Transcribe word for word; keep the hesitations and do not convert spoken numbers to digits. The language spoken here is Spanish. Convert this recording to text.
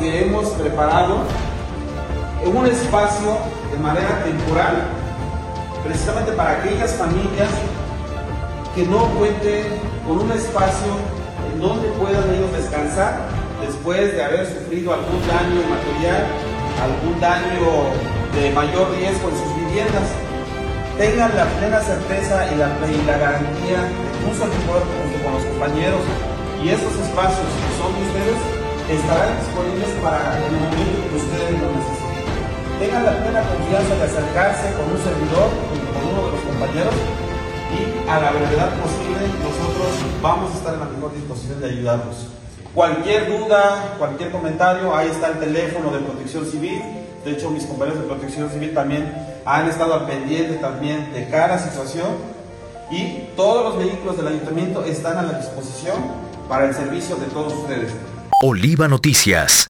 que hemos preparado un espacio de manera temporal, precisamente para aquellas familias que no cuenten con un espacio en donde puedan ellos descansar después de haber sufrido algún daño material, algún daño de mayor riesgo en sus viviendas. Tengan la plena certeza y la, y la garantía de un servidor junto con los compañeros y estos espacios que son de ustedes estarán disponibles para el momento que ustedes lo necesiten. Tengan la plena confianza de acercarse con un servidor junto con uno de los compañeros y a la brevedad posible nosotros vamos a estar en la mejor disposición de ayudarlos. Cualquier duda, cualquier comentario, ahí está el teléfono de Protección Civil. De hecho, mis compañeros de Protección Civil también han estado al pendiente también de cada situación y todos los vehículos del ayuntamiento están a la disposición para el servicio de todos ustedes. Oliva Noticias.